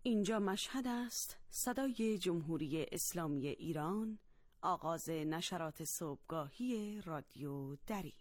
اینجا مشهد است، صدای جمهوری اسلامی ایران، آغاز نشرات صبحگاهی رادیو دری.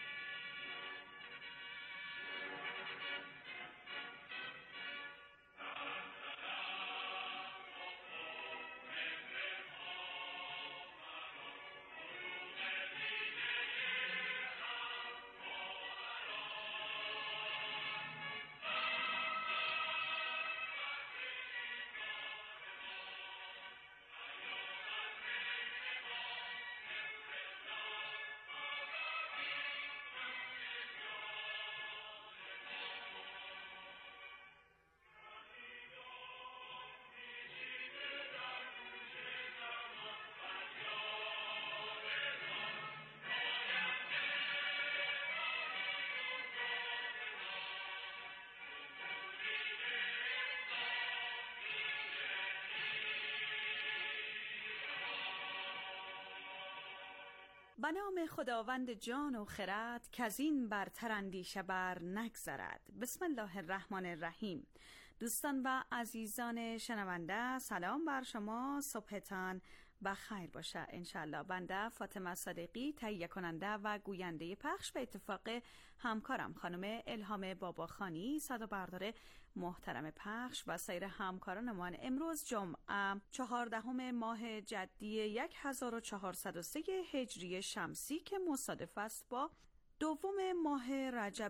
به نام خداوند جان و خرد کزین برتر اندیشه بر نگذرد. بسم الله الرحمن الرحیم. دوستان و عزیزان شنونده، سلام بر شما، صبحتان بخیر باشه انشالله. بنده فاطمه صادقی، تهیه کننده و گوینده پخش، به اتفاق همکارم خانم الهام باباخانی، صدابردار محترم پخش و سایر همکارانمان، امروز جمعه 14 ماه جدی 1403 هجری شمسی که مصادف است با 2 ماه رجب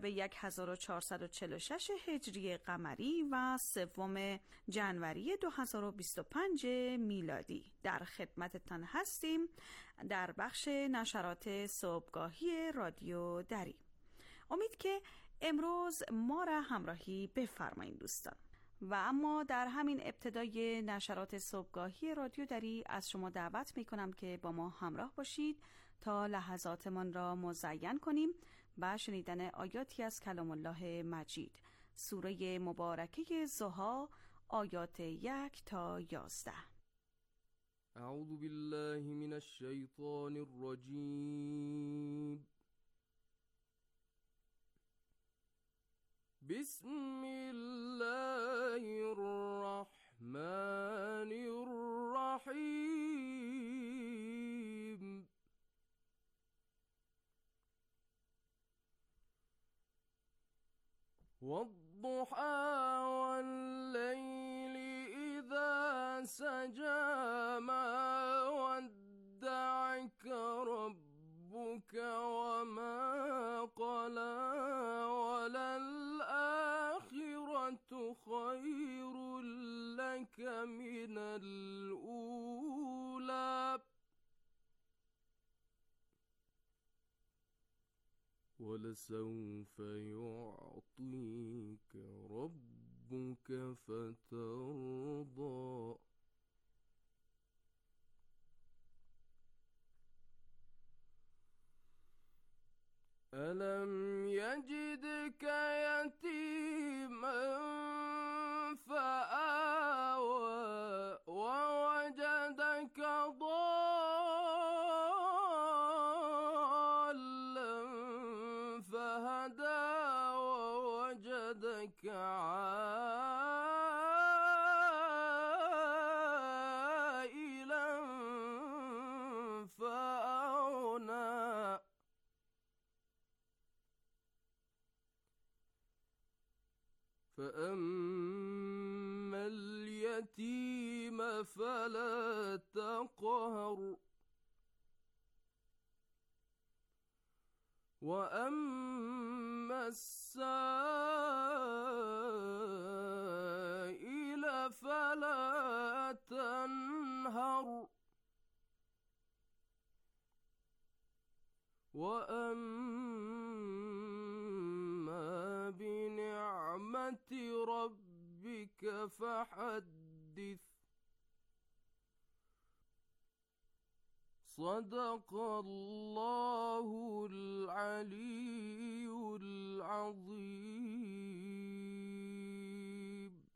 1446 هجری قمری و 3 جنوری 2025 میلادی در خدمتتان هستیم در بخش نشرات صبحگاهی رادیو دری. امید که امروز ما را همراهی بفرمایید دوستان. و اما در همین ابتدای نشرات صبحگاهی رادیو دری از شما دعوت می کنم که با ما همراه باشید تا لحظاتمان را مزین کنیم با شنیدن آیاتی از کلام الله مجید، سوره مبارکه ضحی، آیات 1 تا 11. اعوذ بالله من الشیطان الرجیم. بسم الله الرحمن الرحیم. والضحى والليل إذا سجى ما ودعك ربك وما قلى وللآخرة خير لك من الأولى ولسوف يعطيك ربك فترضى. ألم يجدك يتيما فآوى ووجدك ضالا فهدى ووجدك عائلا فأغنى. فأما اليتيم فلا تقهر وأما السائل فلا تنهر وأما بنعمة ربك فحدث. صدق الله العلي العظيم.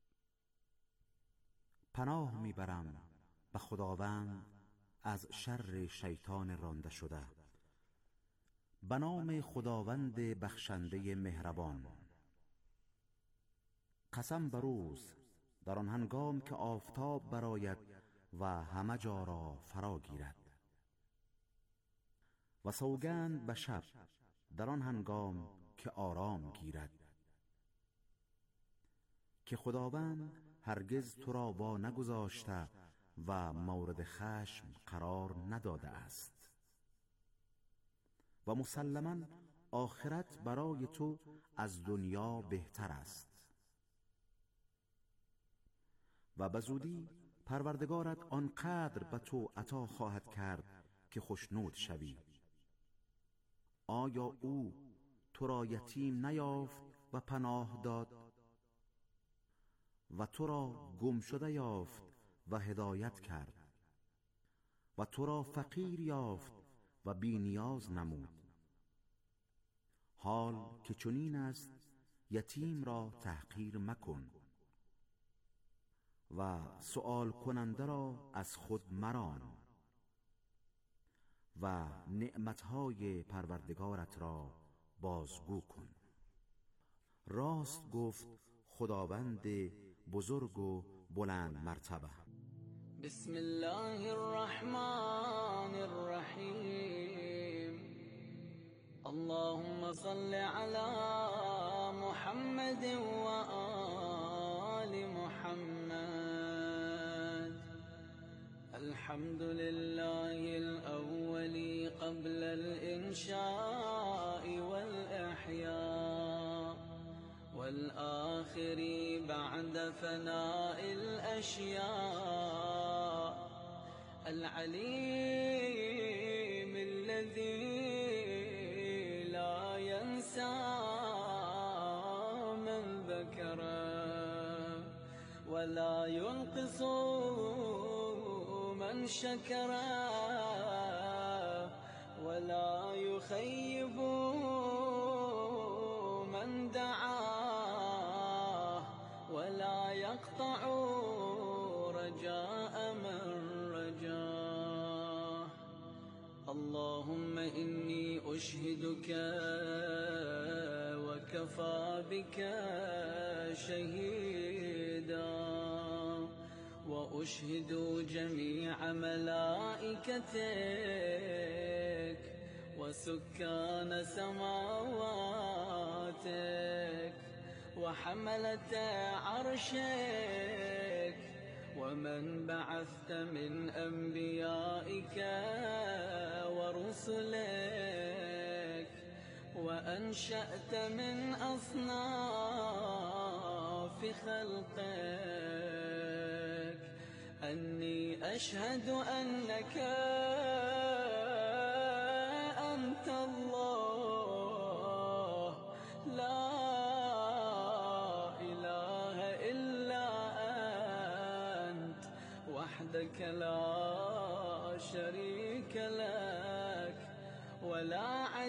پناه میبرم به خداوند از شر شیطان رانده شده. به نام خداوند بخشنده مهربان. قسم بر روز در آن هنگام که آفتاب براید و همه جا را فرا گیرد. و سوگند به شب در آن هنگام که آرام گیرد، که خداوند هرگز تو را وا نگذاشته و مورد خشم قرار نداده است. و مسلماً آخرت برای تو از دنیا بهتر است. و به زودی پروردگارت آنقدر به تو عطا خواهد کرد که خوشنود شوی. آیا او تو را یتیم نیافت و پناه داد و تو را گم شده یافت و هدایت کرد و تو را فقیر یافت و بی نیاز نمود؟ حال که چنین است یتیم را تحقیر مکن و سؤال کننده را از خود مران و نعمتهای پروردگارت را بازگو کن. راست گفت خداوند بزرگ و بلند مرتبه. بسم الله الرحمن الرحیم. اللهم صل على محمد و آل محمد. الحمد لله الأول قبل الإنشاء والإحياء، والآخر بعد فناء الأشياء، العليم الذي لا ينسى من ذكره ولا ينقص من شكره ولا يخيب من دعاه ولا يقطع رجاء من رجاه. اللهم إني أشهدك وكفى بك شهيدا، وأشهد جميع ملائكتك وسكان سماواتك وحملة عرشك ومن بعثت من أنبيائك ورسلك وأنشأت من أصناف خلقك، أني أشهد أنك أنت الله لا إله إلا أنت وحدك لا شريك لك ولا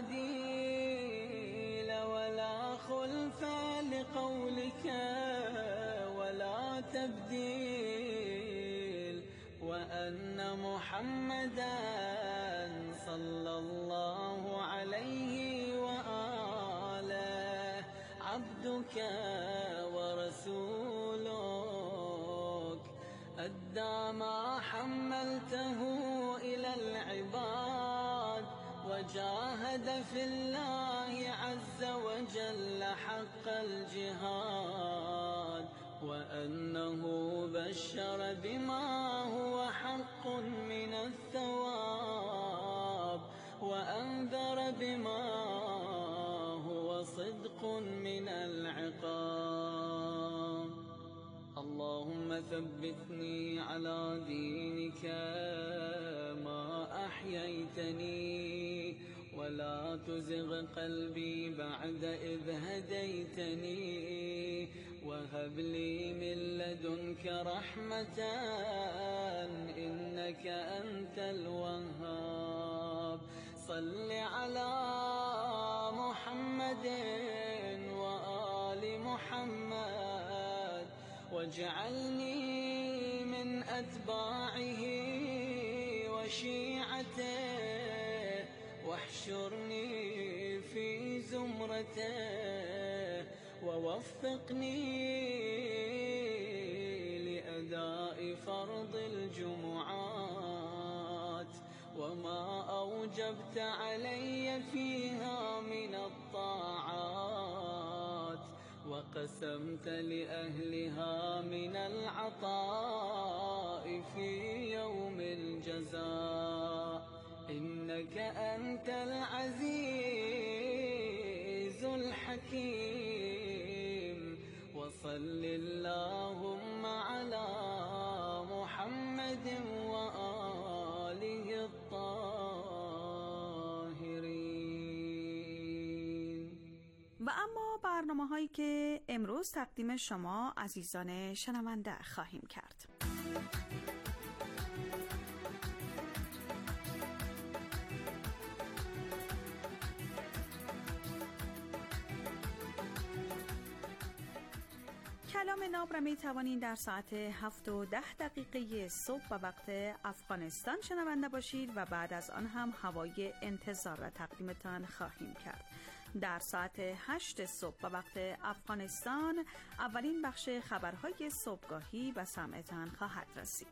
عديل ولا خلف لقولك ولا تبديل، وأن محمدا صلى الله عليه وآله عبدك ورسولك، أدى ما حملته إلى العباد وجاهد في الله عز وجل حق الجهاد، وأنه بشر بما هو حق من الثواب وأنذر بما هو صدق من العقاب. اللهم ثبتني على دينك ما أحييتني ولا تزغ قلبي بعد إذ هديتني، وهب لي من لدنك رحمة إنك أنت الوهاب. صل على محمد وآل محمد واجعلني من أتباعه وشيعته واحشرني في زمرته ووفقني وما أوجبت علي فيها من الطاعات وقسمت لأهلها من العطاء في يوم الجزاء إنك أنت العزيز الحكيم وصل اللهم على محمد وآله الطاهرين. و اما برنامه هایی که امروز تقدیم شما عزیزان شنونده خواهیم کرد. کلام ناب را می توانید در ساعت 7:10 صبح و وقت افغانستان شنونده باشید و بعد از آن هم هوای انتظار را تقدیمتان خواهیم کرد. در ساعت 8 صبح و وقت افغانستان اولین بخش خبرهای صبحگاهی به سمعتان خواهد رسید.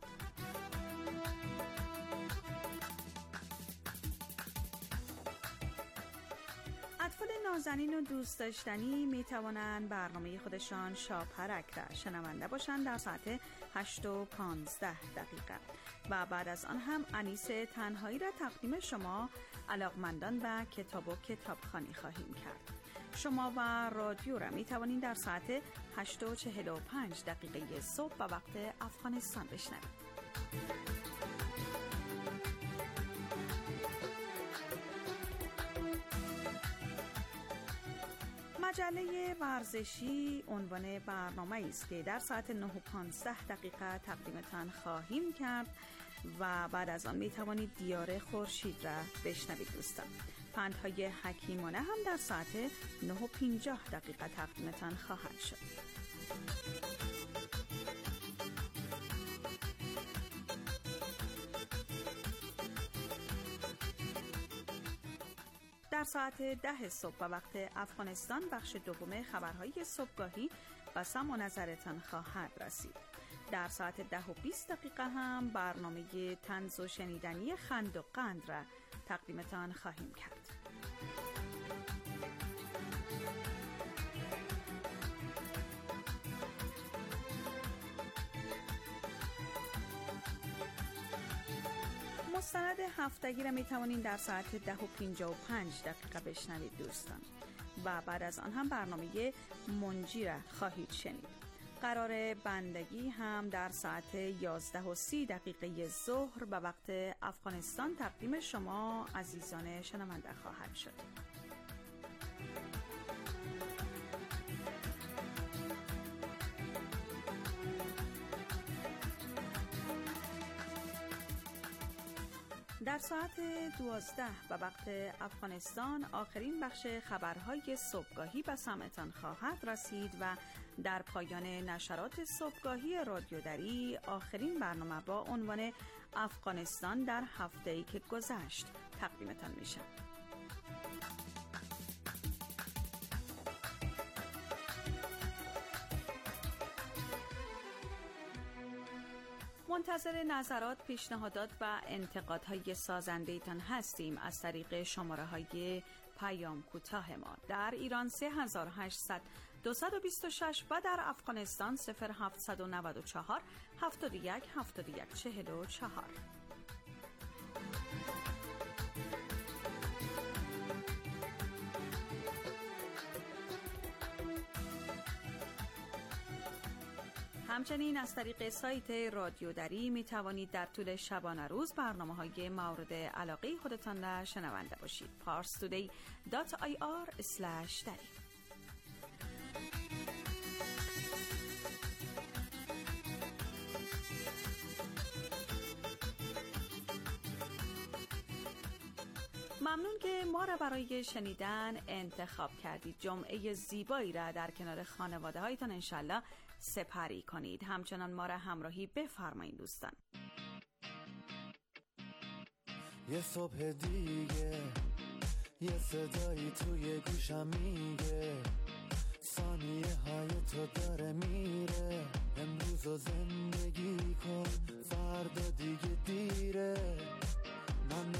اطفال نازنین و دوست داشتنی می توانند برنامه خودشان شاپرک را شنونده باشند در ساعت 8:15 و بعد از آن هم انیس تنهایی را تقدیم شما علاقمندان به کتاب و کتابخوانی خواهیم کرد. شما و رادیو را می توانید در ساعت 8:45 صبح و وقت افغانستان بشنوید. مجله ورزشی عنوان برنامه است که در ساعت 9:15 تقدیمتان خواهیم کرد و بعد از آن می توانید دیار خورشید را بشنوید دوستان. پندهای حکیمانه هم در ساعت 9:50 تقدیمتان خواهد شد. در ساعت 10 صبح و وقت افغانستان بخش دوم خبرهای صبحگاهی و سمع و نظرتان خواهد رسید. در ساعت 10:20 هم برنامه طنز و شنیدنی خند و قند را تقدیمتان خواهیم کرد. مستند هفتگی را می توانید در ساعت 10:55 بشنوید دوستان و بعد از آن هم برنامه منجی را خواهید شنید. قرار بندگی هم در ساعت 11:30 ظهر به وقت افغانستان تقدیم شما عزیزان شنونده خواهد شد. در ساعت 12 و وقت افغانستان آخرین بخش خبرهای صبحگاهی به سمعتان خواهد رسید و در پایان نشرات صبحگاهی رادیو دری آخرین برنامه با عنوان افغانستان در هفته‌ای که گذشت تقدیمتان میشه. منتظر نظرات، پیشنهادات و انتقادهای سازنده‌تان هستیم از طریق شماره‌های پیام کوتاه ما. در ایران 3800 226 و در افغانستان 0794 71 71 44. همچنین از طریق سایت رادیو دری می توانید در طول شبانه روز برنامه‌های مورد علاقه خودتان را شنونده باشید. parstoday.ir/dari. ممنون که ما را برای شنیدن انتخاب کردید. جمعه زیبایی را در کنار خانواده هایتان انشالله سپری کنید. همچنان ما را همراهی بفرمایید دوستان. یه صبح دیگه یه صدایی توی گوشم میگه ثانیه های تو داره میره، امروز رو زندگی کن فردا دیگه دیره، من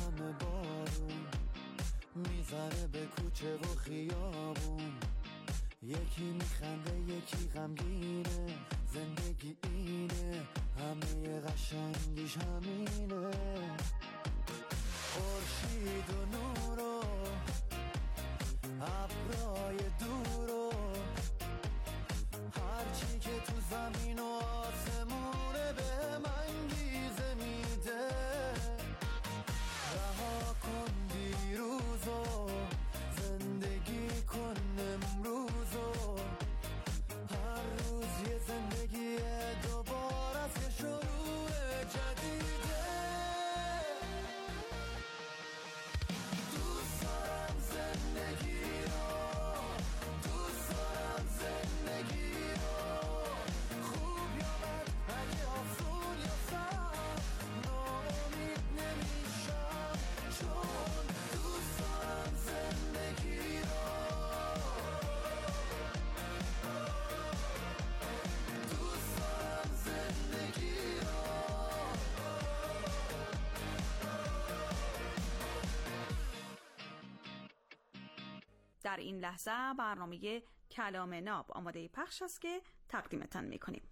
در این لحظه برنامه کلام ناب آماده پخش است که تقدیمتان میکنیم.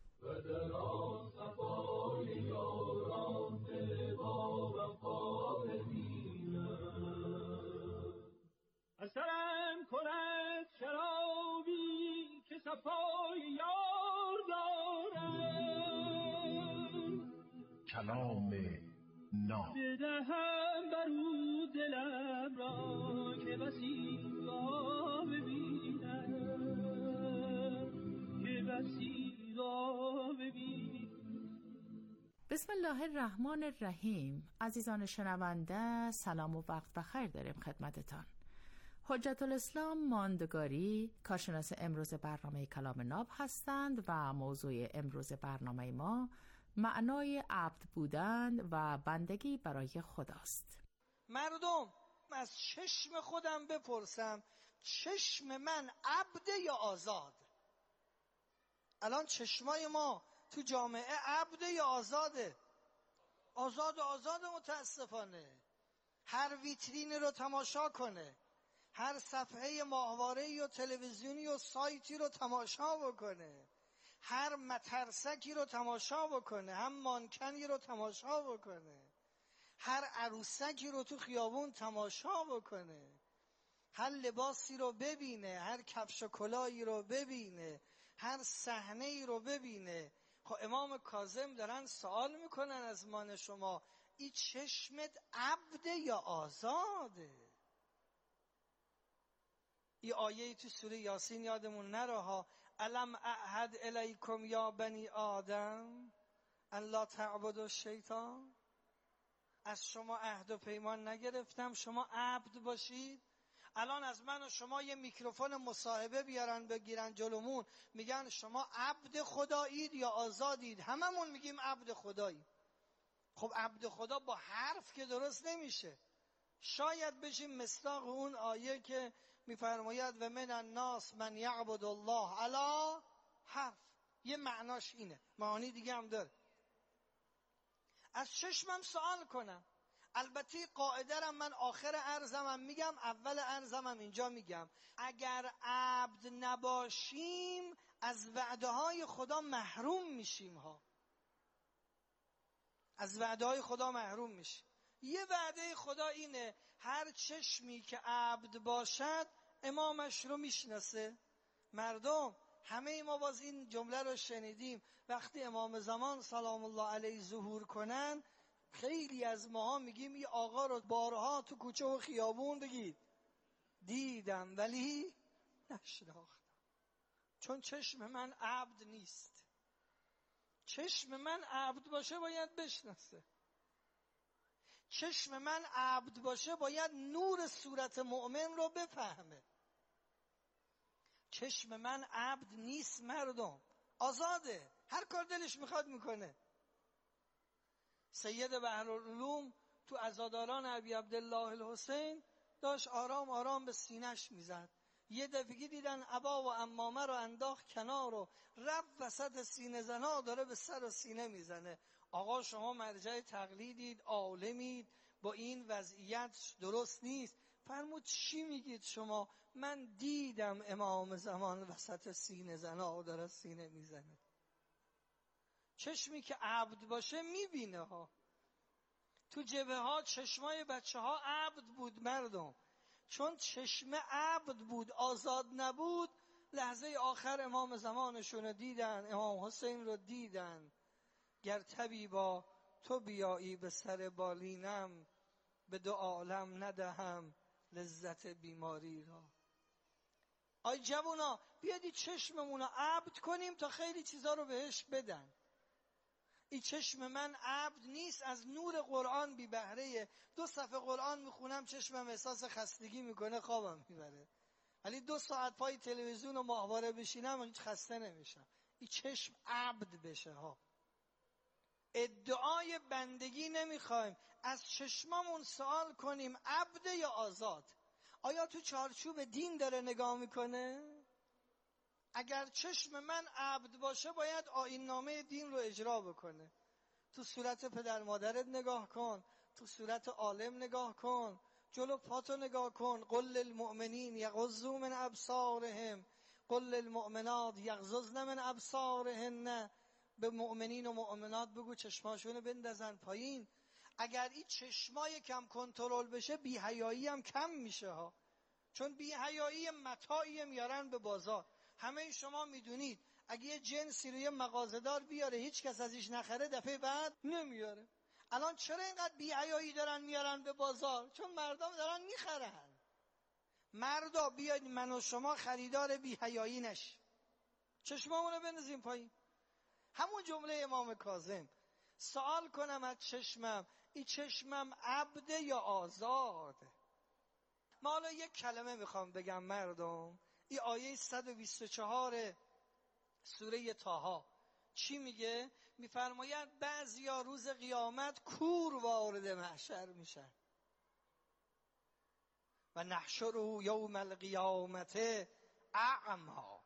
اثرم کند شرابی که صفای یار دارم، کلام ناب بدهم بر او دلم را که بسی را ببینم، که بسی را ببینم. بسم الله الرحمن الرحیم. عزیزان شنونده، سلام و وقت بخیر داریم خدمتتان. حجت الاسلام ماندگاری کارشناس امروز برنامه کلام ناب هستند و موضوع امروز برنامه ما معنای عبد بودن و بندگی برای خداست. مردم از چشم خودم بپرسم، چشم من عبد یا آزاد؟ الان چشمای ما تو جامعه عبد یا آزاده؟ آزاد متاسفانه. هر ویترینی رو تماشا کنه، هر صفحه ماهواره‌ای و تلویزیونی و سایتی رو تماشا بکنه، هر مترسکی رو تماشا بکنه، هم مانکنی رو تماشا بکنه، هر عروسکی رو تو خیابون تماشا بکنه، هر لباسی رو ببینه، هر کفش و کلاهی رو ببینه، هر صحنه‌ای رو ببینه. خب امام کاظم دارن سوال میکنن از من شما، این چشمت عبد یا آزاده؟ این آیه تو سوره یاسین یادمون نره ها، الم اعهد الیکم یا بنی آدم ان لا تعبدوا الشیطان. از شما عهد و پیمان نگرفتم شما عبد باشید؟ الان از من و شما یه میکروفون مصاحبه بیارن بگیرن جلومون، میگن شما عبد خدایید یا آزادید؟ هممون میگیم عبد خداییم. خب عبد خدا با حرف که درست نمیشه. شاید بشیم مصداق اون آیه که میفرماید و من الناس من یعبد الله علی حرف. یه معناش اینه، معانی دیگه هم داره. از چشمم سوال کنم. البته قاعده را من آخر عرضمم میگم، اول عرضمم اینجا میگم. اگر عبد نباشیم از وعده های خدا محروم میشیم ها. از وعده های خدا محروم میشیم. یه وعده خدا اینه هر چشمی که عبد باشد امامش رو میشناسه. مردم همه ما باز این جمله رو شنیدیم، وقتی امام زمان سلام الله علیه ظهور کنن خیلی از ماها میگیم این آقا رو بارها تو کوچه و خیابون بگید دیدم ولی نشناختم، چون چشم من عبد نیست. چشم من عبد باشه باید بشناسه. چشم من عبد باشه باید نور صورت مؤمن رو بفهمه. چشم من عبد نیست مردم، آزاده، هر کار دلش میخواد میکنه. سید بحرالعلوم تو عزاداران ابی عبدالله الحسین داشت آرام آرام به سینه‌اش میزد. یه دفعه دیدن ابا و عمامه رو انداخت کنار و رفت وسط سینه زنا داره به سر و سینه میزنه. آقا شما مرجع تقلیدید، عالمید، با این وضعیت درست نیست. فرمود چی میگید شما؟ من دیدم امام زمان وسط سینه زنا داره سینه میزنه. چشمی که عبد باشه میبینه ها. تو جبهه ها چشمای بچه ها عبد بود مردم، چون چشم عبد بود آزاد نبود. لحظه آخر امام زمانشون رو دیدن، امام حسین رو دیدن. گر طبیبا تو بیایی به سر بالینم، به دو عالم ندهم لذت بیماری را. آی جوونا بیادی چشممون رو عبد کنیم تا خیلی چیزا رو بهش بدن. این چشم من عبد نیست، از نور قرآن بی بهره. 2 صفحه قرآن میخونم چشمم احساس خستگی میکنه خوابم میبره، ولی 2 ساعت پای تلویزیون و ماهواره بشینم هیچ خسته نمیشم. این چشم عبد بشه ها. ادعای بندگی نمیخوایم، از چشممون سوال کنیم عبد یا آزاد. آیا تو چارچوب دین داره نگاه میکنه؟ اگر چشم من عبد باشه باید آیین نامه دین رو اجرا بکنه. تو صورت پدر مادرت نگاه کن، تو صورت عالم نگاه کن، جلو پاتو نگاه کن. قل للمؤمنین یغضوا من ابصارهم قل للمؤمنات یغضضن من ابصارهن. به مؤمنین و مؤمنات بگو چشماشونو بندازن پایین. اگر این چشمای کم کنترل بشه بی‌حیایی هم کم میشه ها. چون بی‌حیایی متاعی میارن به بازار. همه شما میدونید اگه یه جنسی رو یه مغازه‌دار بیاره هیچ کس ازش نخره، دفعه بعد نمیاره. الان چرا اینقدر بی‌حیایی دارن میارن به بازار؟ چون مردم دارن میخرن. مردا بیاید من و شما خریدار بی‌حیایی نشیم، چشمامونو بندازیم پایین. همون جمله امام کاظم، سوال کنم از چشمم، این چشمم عبده یا آزاده؟ ما حالا یک کلمه میخوام بگم مردم. این آیه 124 سوره طه چی میگه؟ میفرماید بعضیا روز قیامت کور وارد محشر میشن و نحشره یوم القیامت اعما.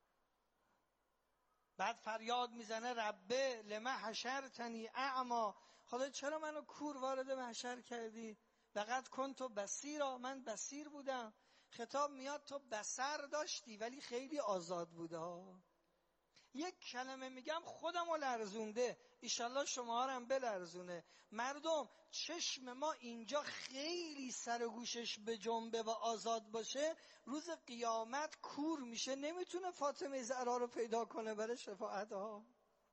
بعد فریاد میزنه ربه لما حشرتنی اعما، خدا چرا منو کور وارد محشر کردی؟ لقد کنت بصیرا، من بصیر بودم. خطاب میاد تو بصر داشتی ولی خیلی آزاد بوده ها. یک کلمه میگم خودمو لرزونده، ایشالله شما هم بلرزونه. مردم چشم ما اینجا خیلی سر و گوشش به جنبه و آزاد باشه، روز قیامت کور میشه، نمیتونه فاطمه زهرا رو پیدا کنه برای شفاعت ها.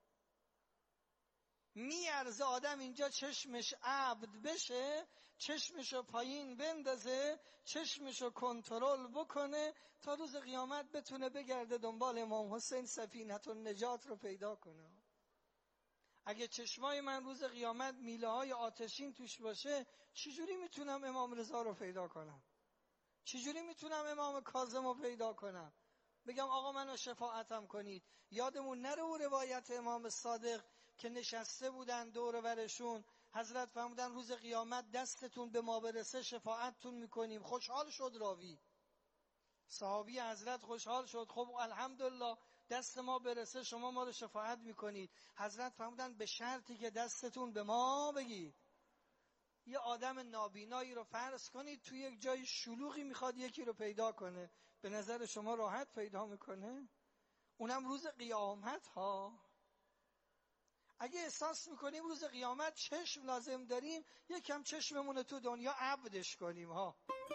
میارزه آدم اینجا چشمش عبد بشه، چشمشو پایین بندازه، چشمشو کنترل بکنه تا روز قیامت بتونه بگرده دنبال امام حسین سفینة النجات رو پیدا کنه. اگه چشمای من روز قیامت میله های آتشین توش باشه، چجوری میتونم امام رضا رو پیدا کنم؟ چجوری میتونم امام کاظم رو پیدا کنم؟ بگم آقا منو شفاعتم کنید. یادمون نره او روایت امام صادق که نشسته بودن دور و برشون، حضرت فرمودن روز قیامت دستتون به ما برسه شفاعتتون میکنیم. خوشحال شد راوی، صحابی حضرت خوشحال شد. خب الحمدلله دست ما برسه شما ما رو شفاعت میکنید. حضرت فرمودن به شرطی که دستتون به ما بگید. یه آدم نابینایی رو فرض کنید توی یک جای شلوغی میخواد یکی رو پیدا کنه، به نظر شما راحت پیدا میکنه؟ اونم روز قیامت ها. اگه احساس میکنیم روز قیامت چشم لازم داریم، یکم چشممون تو دنیا عبدش کنیم ها.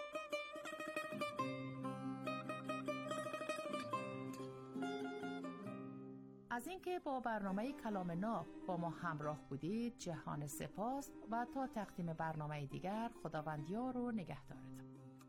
از اینکه با برنامه کلام ناب با ما همراه بودید جهان سپاس و تا تقدیم برنامه دیگر خداوند یار و نگهدارتون.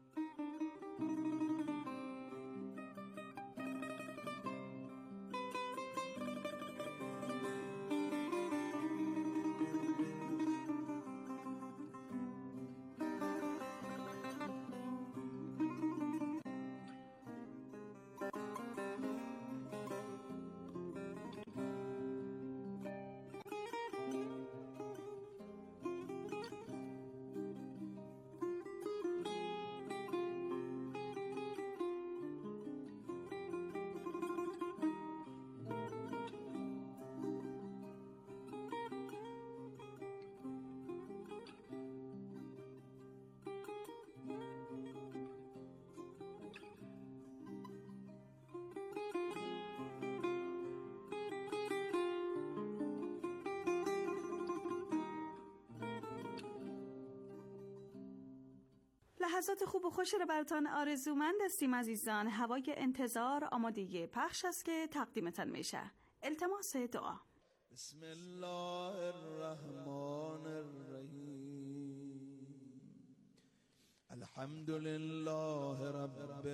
لحظات خوب و خوشی رو براتان آرزومند هستیم عزیزان. هوای انتظار آمادگی پخش است که تقدیمتان میشه. التماس دعا. بسم الله الرحمن الرحیم. الحمد لله رب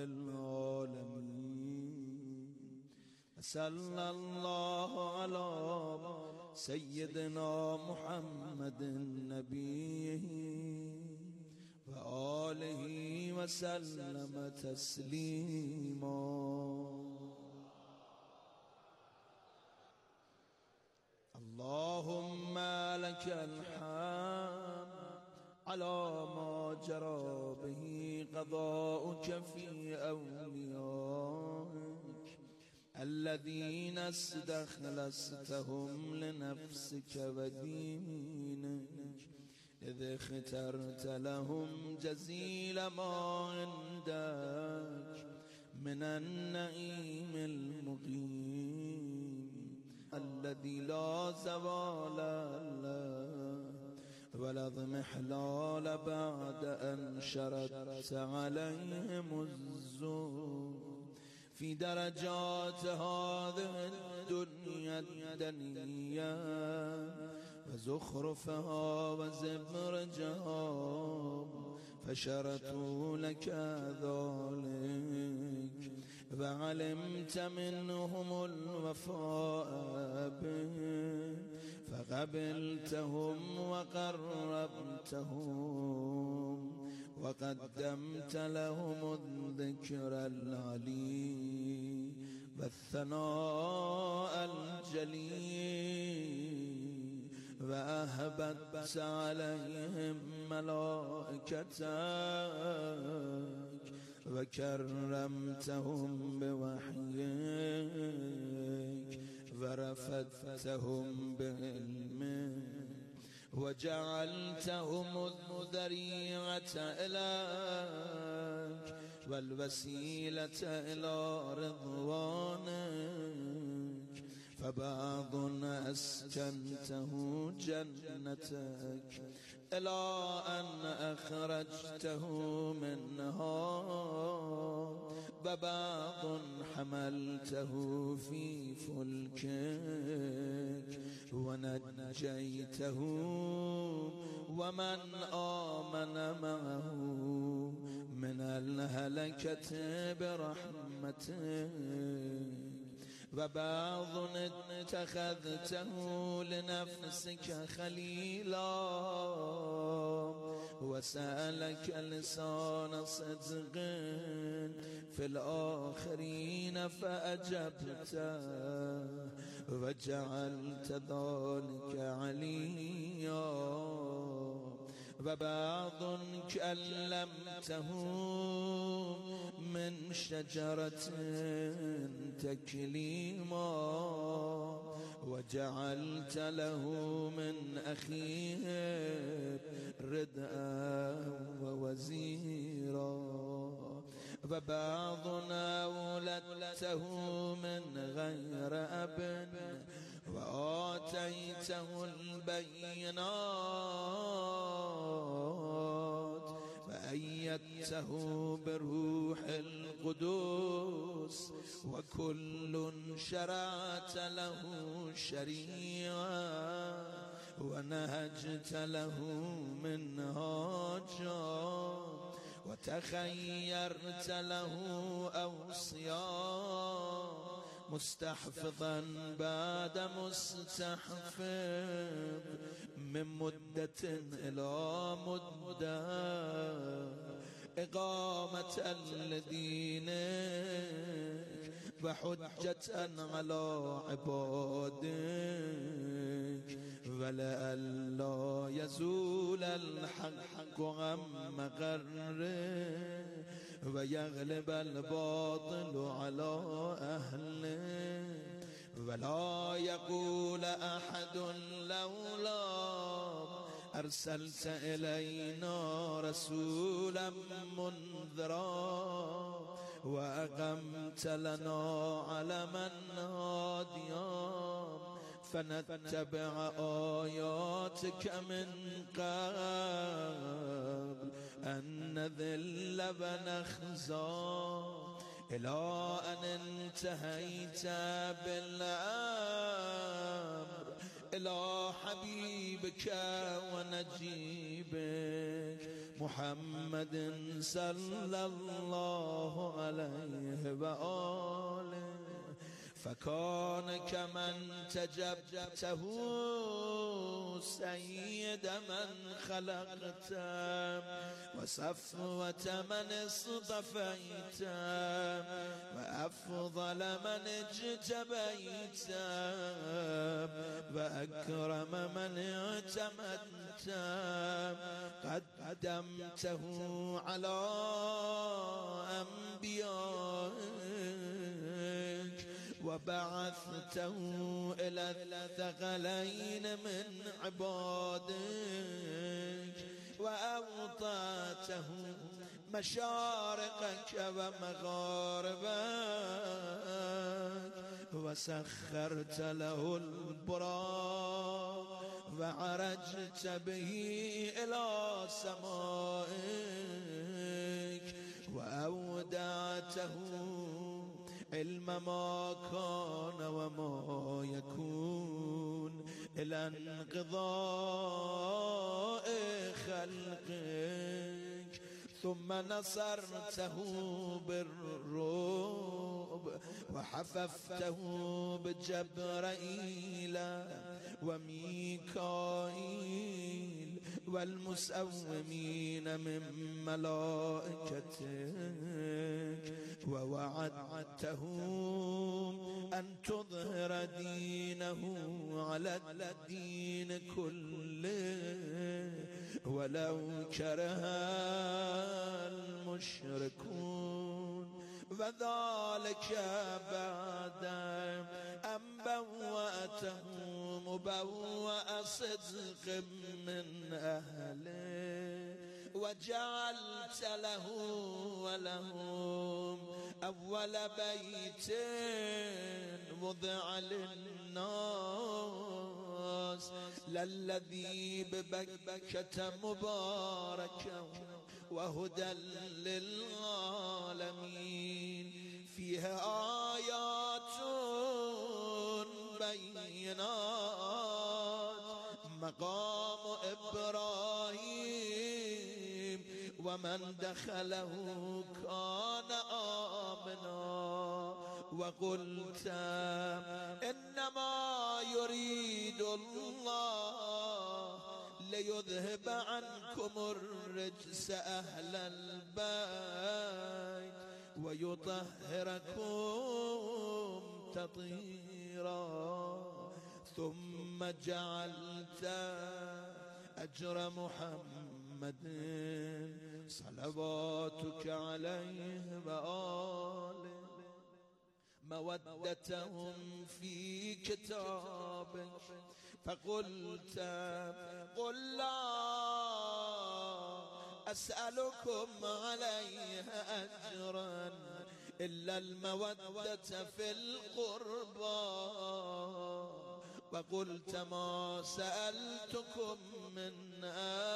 العالمین. صلی الله علی سیدنا محمد نبیه و آله و سلم تسلیما. اللهم لك الحمد على ما جرى به قضاؤك في أوليائك الذين استخلصتهم لنفسك ودينك إذ اخترت لهم جزيل ما عندك من النعيم المقيم الذي لا زوال له ولا اضمحلال بعد أن شردت عليهم الزور في درجات هذه الدنيا الدنيا وزخرفها وزبرجها فشرطوا لك ذلك وعلمت منهم الوفاء به فقبلتهم وقربتهم وقدمت لهم الذكر العلي والثناء الجليل وأهبت عليهم ملائكتك وكرمتهم بوحيك ورفدتهم بعلمك وجعلتهم الذريعة إليك والوسيلة إلى رضوانك فبعض أسكنته جنتك إلى أن أخرجته منها وبعض حملته في فلكك ونجيته ومن آمن معه من الهلكة برحمتك وبعض اتخذته لنفسك خليلا وسألك لسان صدق في الآخرين فأجبته وجعلت ذلك عليا وبعض كلمته من شجرة تكليما وجعلت له من أخيه ردءا ووزيرا وبعضنا ولدته من غير أب وآتيته البينات فأيدته بروح القدس وكل شرعت له شريعة ونهجت له منهاجا وتخيرت له أوصياء مستحفظا بعد مستحفظ من مدة إلى مدة إقامة لدينك وحجة على عبادك ولئلا يزول الحق عن مقره ويغلب الباطل على أهله ولا يقول أحد لولا أرسلت إلينا رسولا منذرا وأقمت لنا علما هاديا فنتبع آياتك من قبل أن نذل ونخزى إلى أن انتهيت بالأمر إلى حبيبك ونجيبك محمد صلى الله عليه وآله فكان كمن تجبته سيد من خلقت وصفوة من اصطفيت وأفضل من اجتبيت وأكرم من اعتمدت قدمته على أنبيائك وبعثته إلى الثقلين من عبادك وأوطاته مشارقك ومغاربك وسخرت له البراق وعرجت به إلى سمائك وأودعته علم ما كان وما يكون إلى انقضاء خلقك ثم نصرته بالرعب وحففته بجبرائيل وميكائيل والمسومين من ملائكتك ووعدتهم أن تظهر دينه على الدين كله ولو كره المشركون وذلك بعد أن بوأته مبوأ صدق من أهله وجعلت له ولهم أول بيت وضع للناس للذي ببكة مباركا وهدى للعالمين فيها آيات بينات مقام إبراهيم ومن دخله كان آمنا وقلت إنما يريد الله ليذهب عنكم الرجس أهل البيت ويطهركم تطهيرا ثم جعلت أجر محمد صلواتك عليه وآله مودتهم في كتابك فقلت قل لا أسألكم عليه أجرا إلا المودة في القربى وقلت ما سألتكم من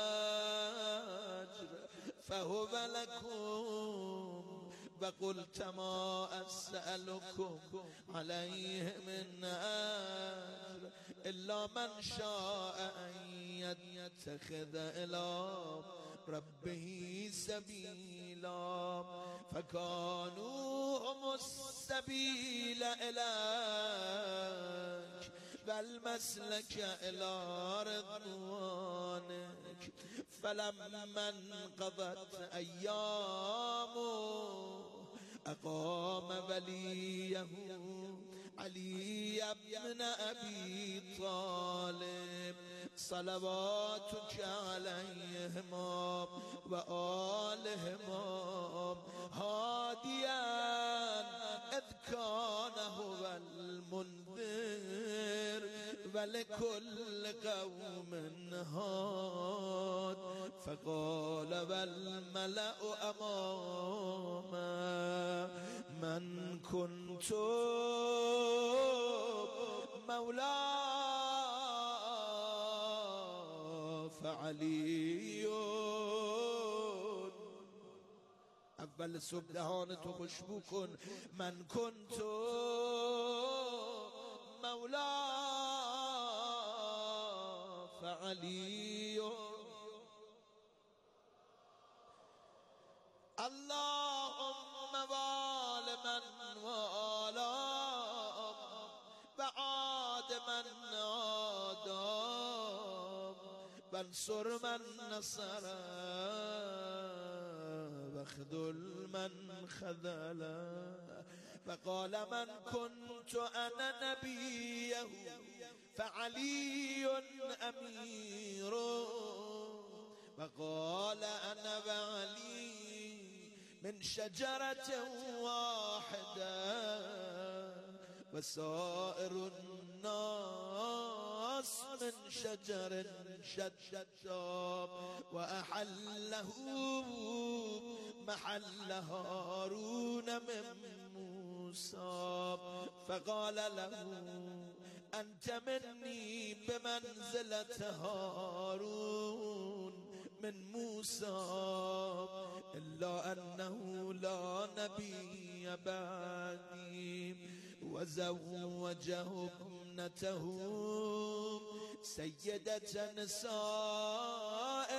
أجر فهو لكم وقلت ما أسألكم عليه من أجر إلا من شاء أن يتخذ إلى ربه سبيلا فكانوا هم السبيل إليك والمسلك إلى رضوانك فلما انقضت أيامه أقام وليه علي بن أبي طالب صلواتك عليهما وآلهما هاديا إذ كان هو المنذر ولكل قوم هاد فقال والملأ أماما من كنت مولاه فعلي اول صبح دهانتو خوشبو کن من كنت مولاه فعلي اللهم وال من والاه وعاد من عاداه وانصر من نصره واخذل من خذله فقال من كنت أنا نبيه فعلي أمير وقال أنا وعلي من شجرة واحدة وسائر الناس من شجر شتى وأحله محل هارون من موسى فقال له أنت مني بمنزلة هارون من موسى إلا أنه لا نبي بعدي وزوجه ابنته سيدة نساء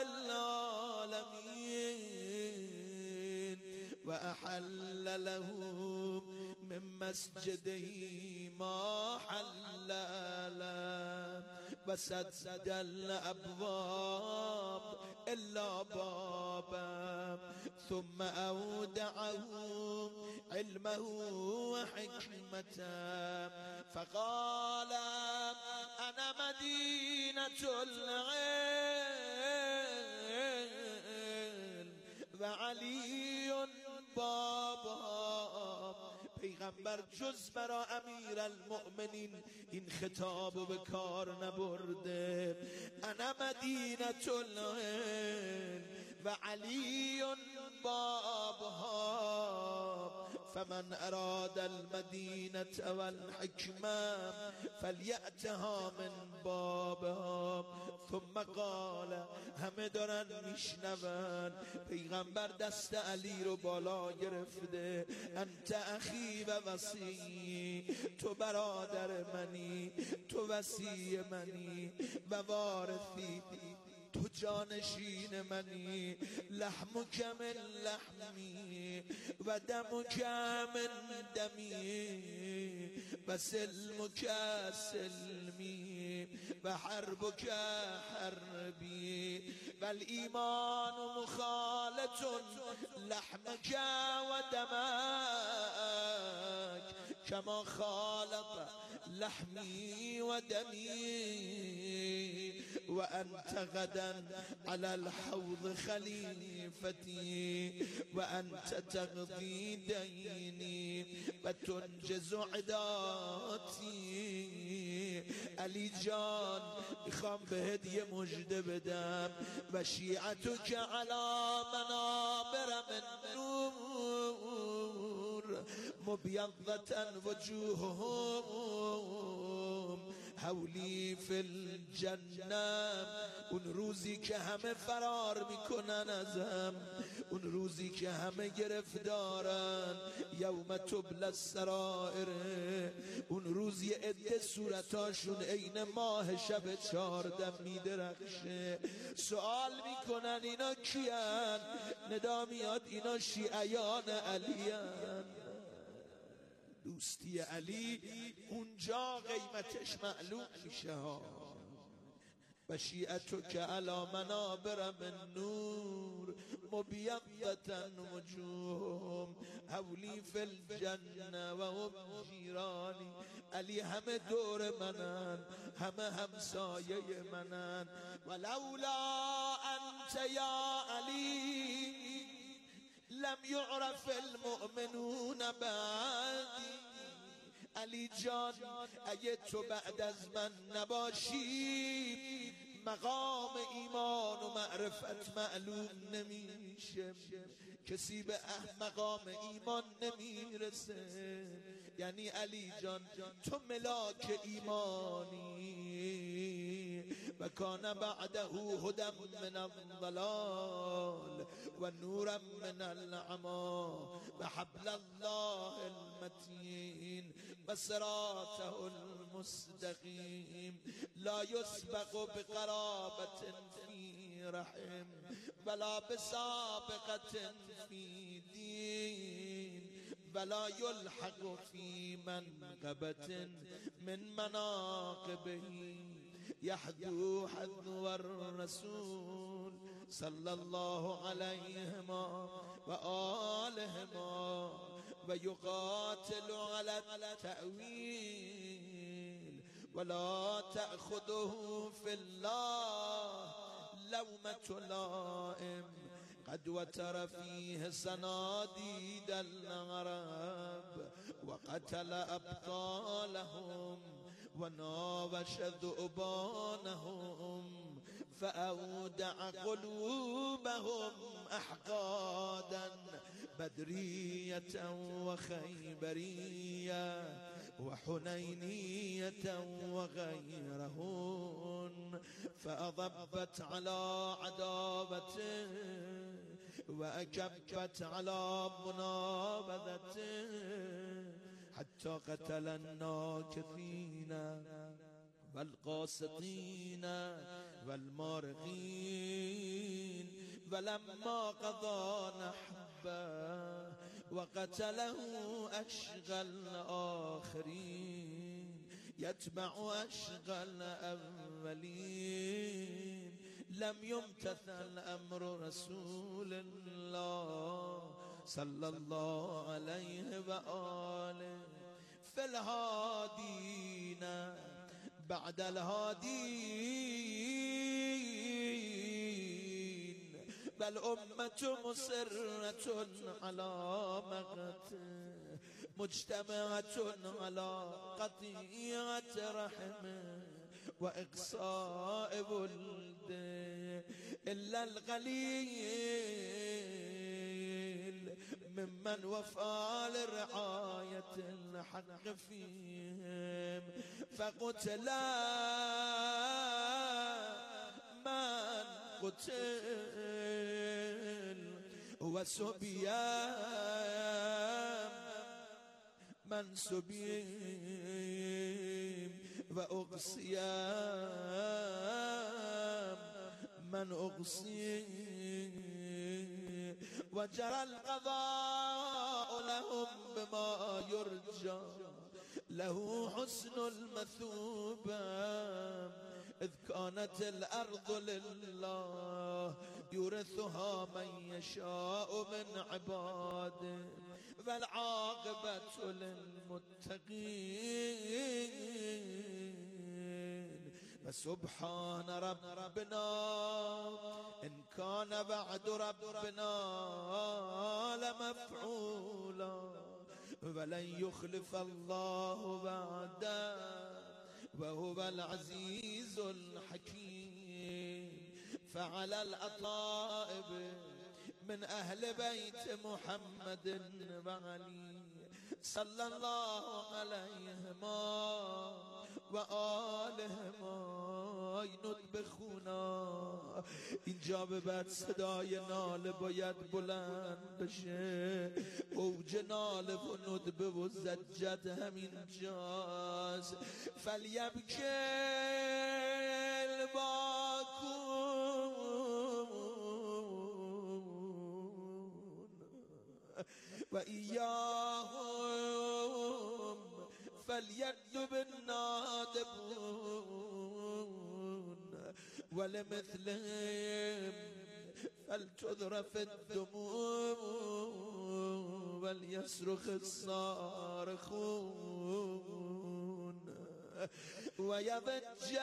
العالمين وأحل له من مسجده ما حل له وسد الأبواب إلا بابا ثم أودعه علمه وحكمته فقال أنا مدينة العلم وعلي بابا. پیغمبر جز برا امیر المؤمنین این خطاب به کار نبرده. انا مدینة العلم و علی بابها فمن اراد المدینة والحکمة فلیأتها من بابها. ثم قال همه دارن میشنون پیغمبر دست علی رو بالا گرفته انت اخی و وصی، تو برادر منی، تو وصی منی و وارثی، تو جانشین منی، لحمک من لحمی و دمک من دمی و سلمک سلمی و حربک حربی و الایمان مخالط لحمک و دمک کما خالط لحمی و دمی و انت غدا على الحوض خلیفتي وأنت تقضي ديني وتنجز عداتي. علی جان میخوام بهت یه مژده بدم و شیعتک علی منابر من نور مبیضة وجوههم حولی فی الجنه. اون روزی که همه فرار میکنن ازم، اون روزی که همه گرفتارن، یوم تبلی السرائر، اون روزی عده صورتاشون عین ماه شب 14 میدرخشه. سوال میکنن اینا کیان؟ ندا میاد اینا شیعیان علیان. دوستی علی اونجا قیمتش معلوم میشه ها. و شیعتک علی منابر من نور مبیضة وجوههم حولی فی الجنه و هم جیرانی. علی همه دور منن، همه همسایه منن. ولولا انت یا علی لم يعرف المؤمنون بعدی. علی جان اگه تو بعد از من نباشی مقام ایمان و معرفت معلوم نمیشه، کسی به مقام ایمان نمیرسه. یعنی علی جان تو ملاک ایمانی و کان بعده هدی من الضلال و نورا من العمی و حبل الله المتین و صراطه المستقیم لا یسبق بقرابة فی رحم ولا بسابقة فی دین ولا يلحق في منقبة من مناقبه يحذو حذو الرسول صلى الله عليهما وآلهما ويقاتل على التأويل ولا تأخذه في الله لومة لائم قد وتر فيه صناديد العرب وقتل أبطالهم وناوش ذؤبانهم فأودع قلوبهم أحقادا بدرية وخيبرية وحنينية وغيرهن فأضبت على عداوته وأكبت على منابذته حتى قتل الناكثين والقاسطين والمارقين ولما قضى نحبه وقتله أشقى الآخرين يتبع أشقى الأولين لم يمتثل أمر رسول الله صلى الله عليه وآله في الهادين بعد الهادين بل أمة مصرة على مقته مجتمعة على قطيعة رحمه وإقصاء ولده إلا القليل ممن وفى لرعاية الحق فيهم فقتل من قتل وسبي من سبي وأغصي من أغصي وجرى القضاء لهم بما يرجى له حسن المثوبة إذ كانت الأرض لله يورثها من يشاء من عباده والعاقبة للمتقين فسبحان ربنا إن كان بعد ربنا لمفعولا ولن يخلف الله بعده وهو العزيز الحكيم فعلى الأطائب من أهل بيت محمد وعلي صلى الله عليهما وآلهما ينود بخونا اینجا به بعد صدای ناله باید بلند بشه اوج ناله و ندبه و زجت همین جاست فلیبکل باکون و ایاهم فلیدب النادبون ولمثلهم فلتذرف الدموع وليصرخ الصارخون ويضج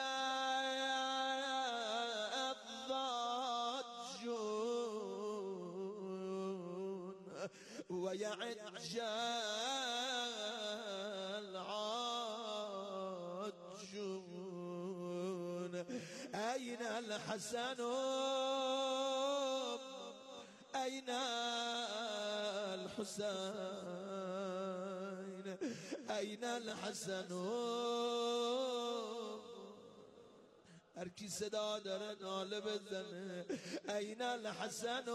الضاجون ويعج العاجون أين الحسن أين الحسين أين الحسن هر کی صدا داره ناله بزنه أين الحسن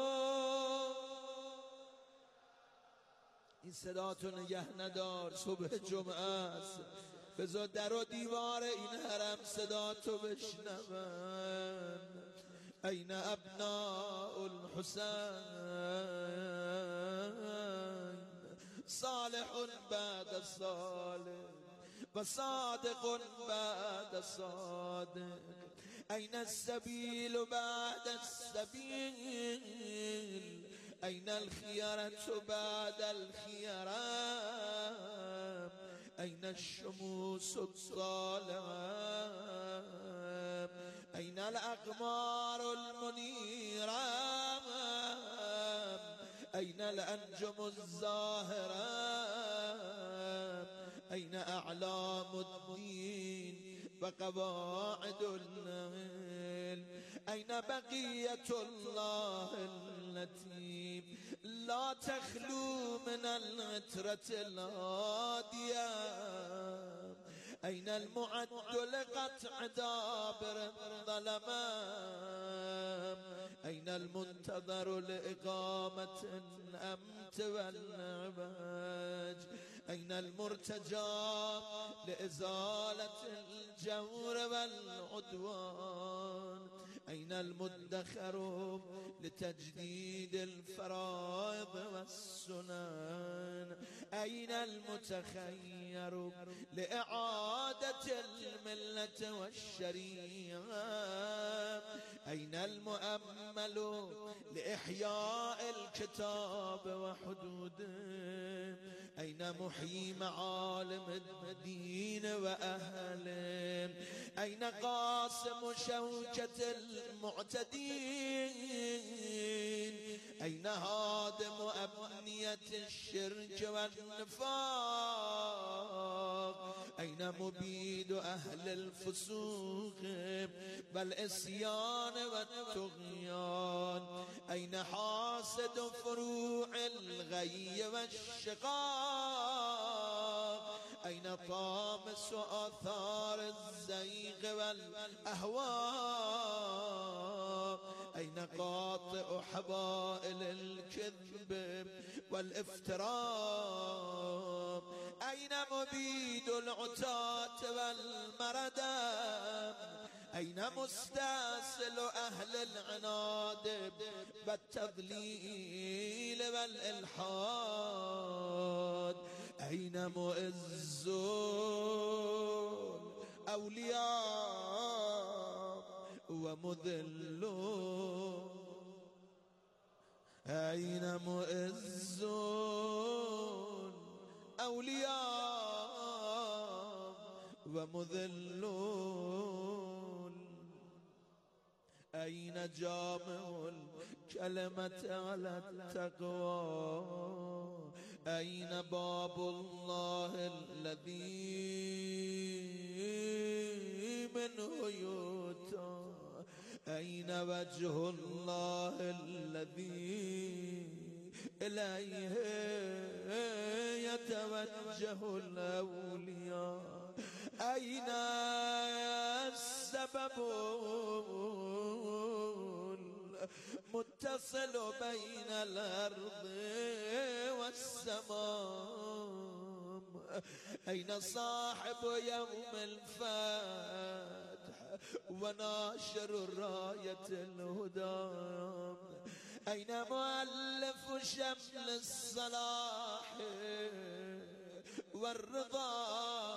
این صدا تو نگه ندار صبح جمعه است بذار در و دیوار این حرم صدا تو بشنون أين أبناء الحسين صالح بعد صالح وصادق بعد صادق أين السبيل بعد السبيل أين الخيرة بعد الخيرة أين الشموس الطالعة أين الأقمار المنيرة أين الأنجم الزاهرة أين أعلام الدين وقواعد النيل أين بقية الله التي لا تخلو من العترة الهادية أين المعد لقطع دابر الظلماء أين المنتظر لإقامة الأمت والعباج أين المرتجى لإزالة الجور والعدوان أين المدخر لتجديد الفرائض والسنن أين المتخير لإعادة الملة والشريعة أين المؤمل لإحياء الكتاب وحدوده أين محيي معالم الدين وأهله أين قاسم شوكة المعتدين أين هادم أبنية الشرك والنفاق أين مبيد أهل الفسوق والعصيان والطغيان أين حاسد فروع الغي والشقاق أين طامس آثار الزيغ والأهواء أين قاطع حبائل الكذب والافتراء أين مبيد العتاة والمردة أين مستأصل أهل العناد والتضليل والإلحاد أين مؤز أولياء ومذل أين مؤز أولياء ومذلون أين جامع الكلمة على التقوى أين باب الله الذي منه يؤتى أين وجه الله الذي إليه يتوجه الأولياء أين السبب المتصل بين الأرض والسماء أين صاحب يوم الفتح وناشر راية الهدى أين مؤلف شمل الصلاح والرضا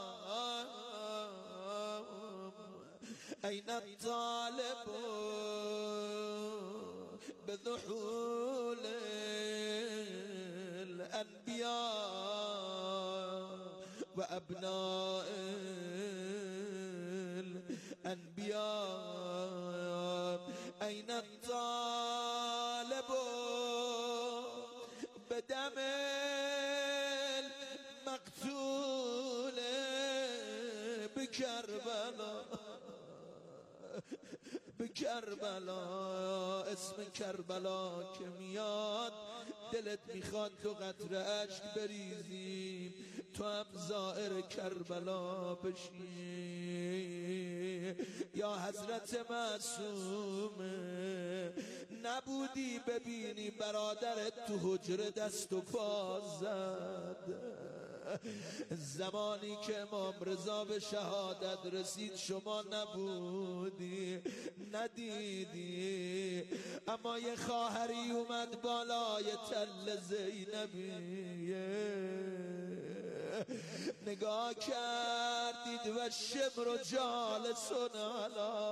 أين الطالب بذحول الأنبياء وأبناء الأنبياء أين الطالب بدم المقتول بكربلاء اسم کربلا که میاد دلت میخواد تو قطره اشک بریزی تو هم زائر کربلا بشی یا حضرت معصومه نبودی ببینی برادرت تو حجره دست و پا زد زمانی که امام رضا به شهادت رسید شما نبودی ندیدی اما یه خواهری اومد بالای تل زینبیه نگاه کردید و شمر و جالسون علا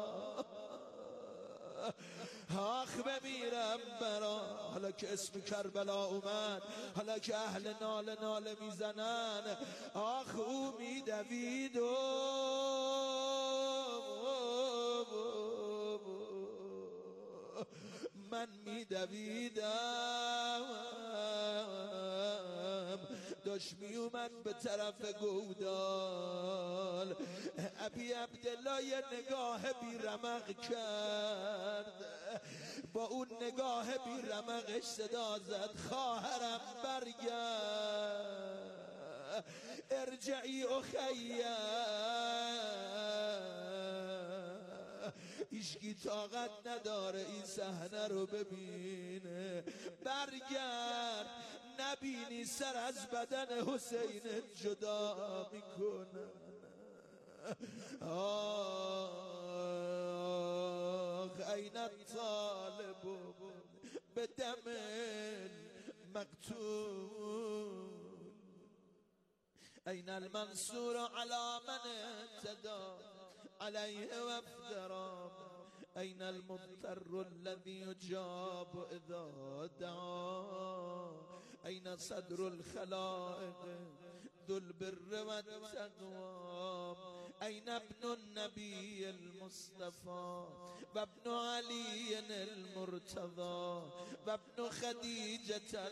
آخ بمیرم برا حالا که اسم کربلا اومد حالا که اهل ناله ناله میزنن آخ او میدوید و من میدویدم داشت می اومد به طرف گودال، ابی عبدالله یه نگاه بی رمق کرد، با اون نگاه بی رمقش صدا زد خواهرم برگرد، ارجعی اخیه. هیچکی طاقت نداره این صحنه رو ببینه، برگرد نبینی سر از بدن حسین جدا میکنه. آخ این الطالب به دم مقتول، این المنصور على من اعتدى عليه وافترى، أين المضطر الذي يجاب إذا دعا، أين صدر الخلائق ذو البر والتقوى، أين ابن النبي المصطفى وابن علي المرتضى وابن خديجة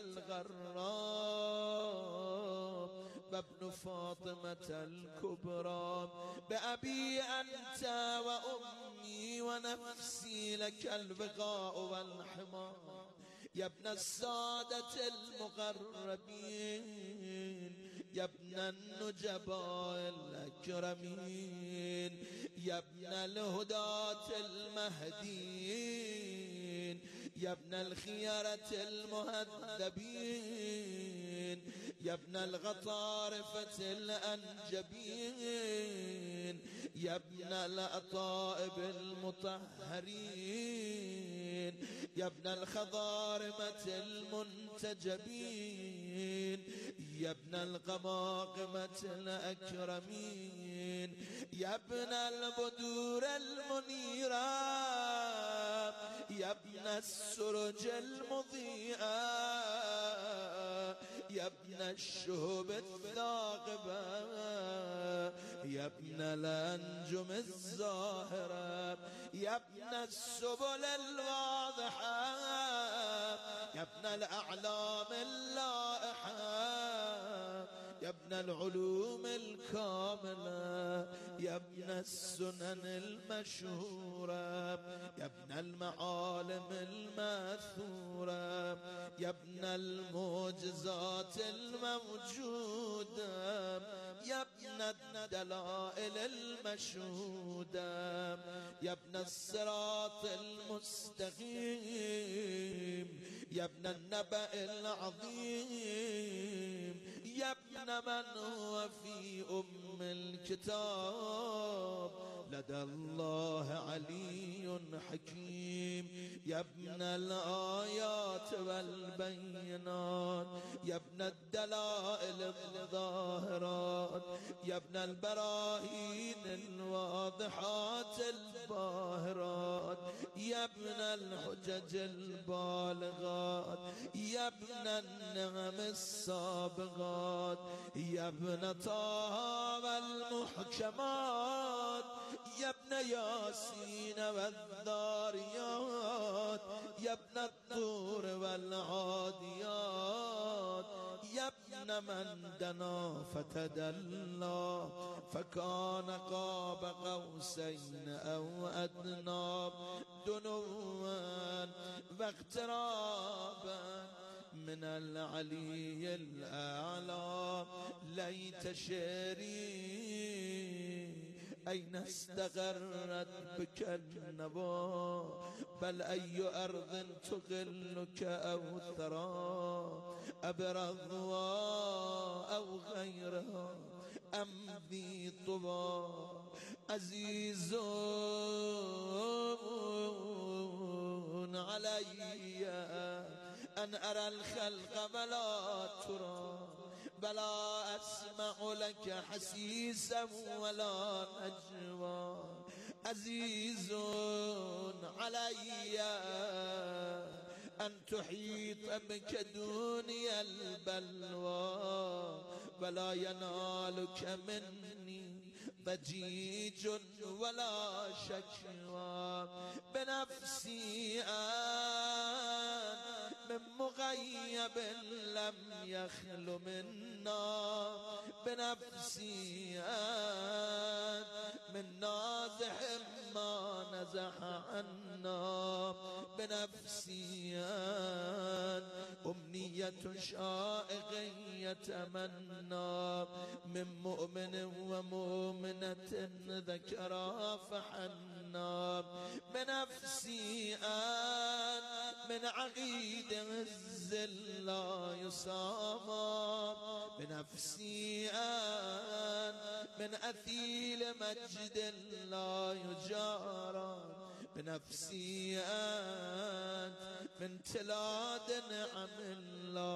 الغراء وابن فاطمة الكبرى، بأبي أنت وأمي ونفسي لك الوغاء والحمى، يا ابن السادة المقربين، يا ابن النجباء الأكرمين، يا ابن الهداة المهديين، يا ابن الخيرة المهذبين، يا ابن الغطارفة الأنجبين، يا ابن الأطائب المطهرين، يا ابن الخضارمة المنتجبين، يا ابن القماقمة الأكرمين، يا ابن البدور المنيرة، يا ابن السرج المضيئة، يا ابن الشهب الثاقبة، يا ابن الأنجم الزاهرة، يا ابن السبل الواضحة، يا ابن الأعلام اللائحة، يا ابن العلوم الكاملة، يا ابن السنن المشهورة، يا ابن المعالم الماثورة، يا ابن المعجزات الموجودة، يا ابن الدلائل المشهودة، يا ابن الصراط المستقيم، يا ابن النبأ العظيم، يا ابن من هو في أم الكتاب لدى الله علي حكيم، يا ابن الآيات والبينات، يا ابن الدلائل الظاهرات، يا ابن البراهين الواضحات الباهرات، يا ابن الحجج البالغات، يا ابن النعم السابغات، يا ابن طه والمحكمات، يا ابن ياسين والذاريات، يا ابن الطور والعاديات، يا ابن من دنا فتدلى فكان قاب قوسين أو أدنى، دنوا واقترابا من العلي الأعلى، ليت شعري أين استقرت بك النوى، بل أي أرض تغلك أو ثرى، أبرضها أو غيرها أم ذي طوى، عزيز علي أن أرى الخلق ولا ترى، بلا أسمع لك حسيسا ولا نجوى، عزيز علي أن تحيط بك دنيا البلوى، ولا ينالك مني ضجيج ولا شكوى، بنفسي أن من مغيب لم يخل منا بنفسي من نازح ما نزح عنا بنفسي أمنية شائق يتمنى من مؤمن ومؤمنة ذكرى فحنا بنفسي من عقيد الذل لا يسامى بنفسي من أثيل مجد لا يجارى بنفسي من تلاد نعم لا